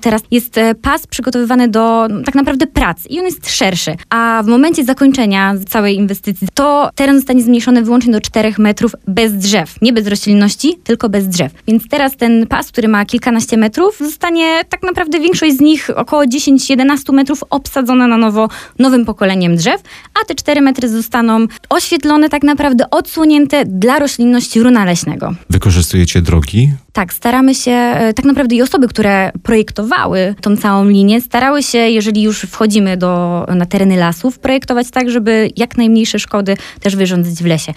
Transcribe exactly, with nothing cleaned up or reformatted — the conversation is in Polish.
teraz jest e, pas przygotowywany do no, tak naprawdę prac i on jest szerszy. A w momencie zakończenia całej inwestycji to teren zostanie zmniejszony wyłącznie do czterech metrów bez drzew. Nie bez roślinności, tylko bez drzew. Więc teraz ten pas, który ma kilkanaście metrów, zostanie tak naprawdę większość z nich, około dziesięć do jedenastu metrów, obsadzona na nowo nowym pokoleniem drzew, a te cztery metry zostaną oświetlone, tak naprawdę odsłonięte dla roślinności runa leśnego. Wykorzystujecie drogi? Tak, staramy się, e, tak naprawdę i osoby, które projektowały tą całą linię, starały się, jeżeli już wchodzimy do, na tereny lasów, projektować tak, żeby jak najmniejsze szkody też wyrządzić w lesie.